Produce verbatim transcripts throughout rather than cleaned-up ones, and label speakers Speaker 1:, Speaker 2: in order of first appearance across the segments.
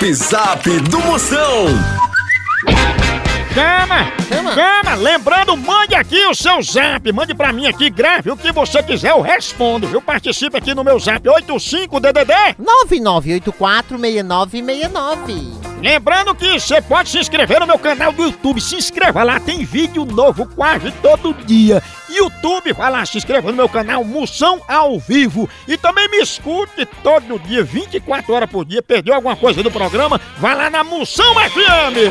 Speaker 1: Zap Zap do Moção.
Speaker 2: Chama, chama, chama, lembrando, mande aqui o seu zap, mande pra mim aqui, grave o que você quiser, eu respondo, viu? Participe aqui no meu zap, oito cinco D D D
Speaker 3: nove nove oito quatro seis nove seis nove.
Speaker 2: Lembrando que você pode se inscrever no meu canal do YouTube, se inscreva lá, tem vídeo novo quase todo dia. YouTube, vai lá, se inscreva no meu canal Moção ao Vivo. E também me escute todo dia, vinte e quatro horas por dia. Perdeu alguma coisa do programa? Vai lá na Moção F M.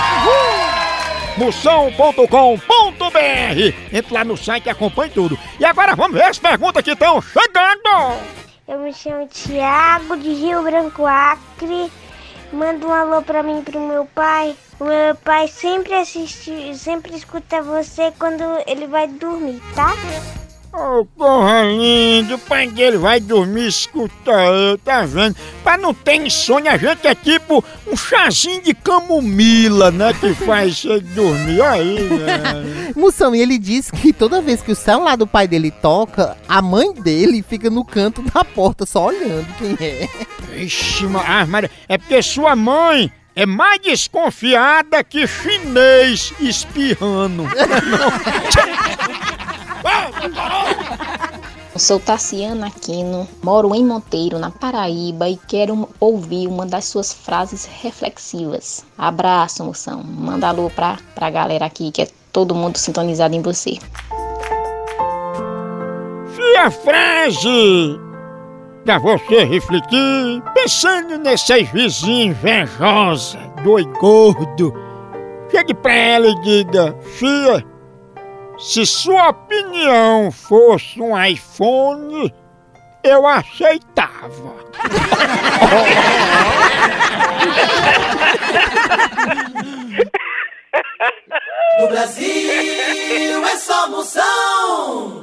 Speaker 2: moção ponto com ponto b r. Entre lá no site e acompanhe tudo. E agora vamos ver as perguntas que estão chegando.
Speaker 4: Eu me chamo Thiago, de Rio Branco, Acre. Manda um alô pra mim e pro meu pai. O meu pai sempre assiste, sempre escuta você quando ele vai dormir, tá?
Speaker 2: Oh, porra lindo, o pai dele vai dormir, escuta eu, tá vendo? Pra não ter insônia, a gente é tipo um chazinho de camomila, né? Que faz você dormir, olha aí, né?
Speaker 3: Moção, e ele diz que toda vez que o celular do pai dele toca, a mãe dele fica no canto da porta só olhando quem é.
Speaker 2: Ixi, ah, Maria, é porque sua mãe é mais desconfiada que chinês espirrando.
Speaker 5: Eu sou Tassiana Aquino, moro em Monteiro, na Paraíba, e quero ouvir uma das suas frases reflexivas. Abraço, Moção. Manda alô pra, pra galera aqui, que é todo mundo sintonizado em você.
Speaker 2: Se a frase pra você refletir, pensando nessas vizinhas invejosas, doido gordo, chegue pra ela e diga: Fia, se sua opinião fosse um iPhone, eu aceitava.
Speaker 6: No Brasil é só Moção.